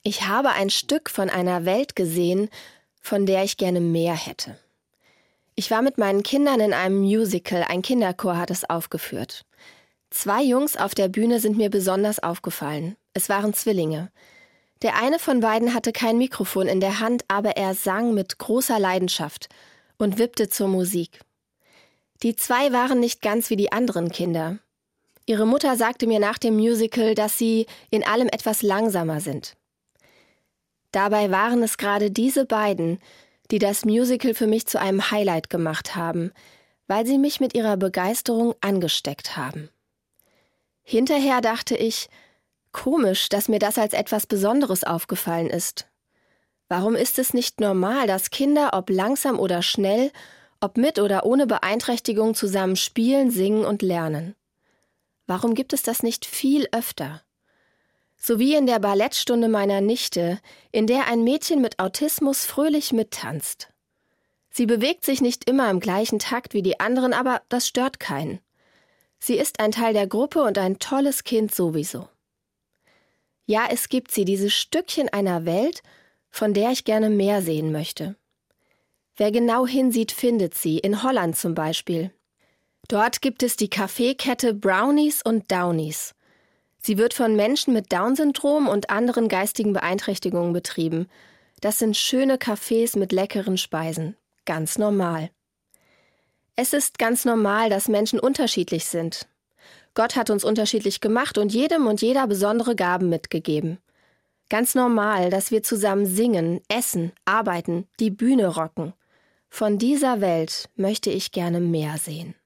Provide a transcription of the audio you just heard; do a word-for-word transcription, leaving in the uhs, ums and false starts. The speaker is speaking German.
Ich habe ein Stück von einer Welt gesehen, von der ich gerne mehr hätte. Ich war mit meinen Kindern in einem Musical, ein Kinderchor hat es aufgeführt. Zwei Jungs auf der Bühne sind mir besonders aufgefallen. Es waren Zwillinge. Der eine von beiden hatte kein Mikrofon in der Hand, aber er sang mit großer Leidenschaft und wippte zur Musik. Die zwei waren nicht ganz wie die anderen Kinder. Ihre Mutter sagte mir nach dem Musical, dass sie in allem etwas langsamer sind. Dabei waren es gerade diese beiden, die das Musical für mich zu einem Highlight gemacht haben, weil sie mich mit ihrer Begeisterung angesteckt haben. Hinterher dachte ich, komisch, dass mir das als etwas Besonderes aufgefallen ist. Warum ist es nicht normal, dass Kinder, ob langsam oder schnell, ob mit oder ohne Beeinträchtigung zusammen spielen, singen und lernen? Warum gibt es das nicht viel öfter? So wie in der Ballettstunde meiner Nichte, in der ein Mädchen mit Autismus fröhlich mittanzt. Sie bewegt sich nicht immer im gleichen Takt wie die anderen, aber das stört keinen. Sie ist ein Teil der Gruppe und ein tolles Kind sowieso. Ja, es gibt sie, diese Stückchen einer Welt, von der ich gerne mehr sehen möchte. Wer genau hinsieht, findet sie, in Holland zum Beispiel. Dort gibt es die Kaffeekette Brownies und Downies. Sie wird von Menschen mit Down-Syndrom und anderen geistigen Beeinträchtigungen betrieben. Das sind schöne Cafés mit leckeren Speisen. Ganz normal. Es ist ganz normal, dass Menschen unterschiedlich sind. Gott hat uns unterschiedlich gemacht und jedem und jeder besondere Gaben mitgegeben. Ganz normal, dass wir zusammen singen, essen, arbeiten, die Bühne rocken. Von dieser Welt möchte ich gerne mehr sehen.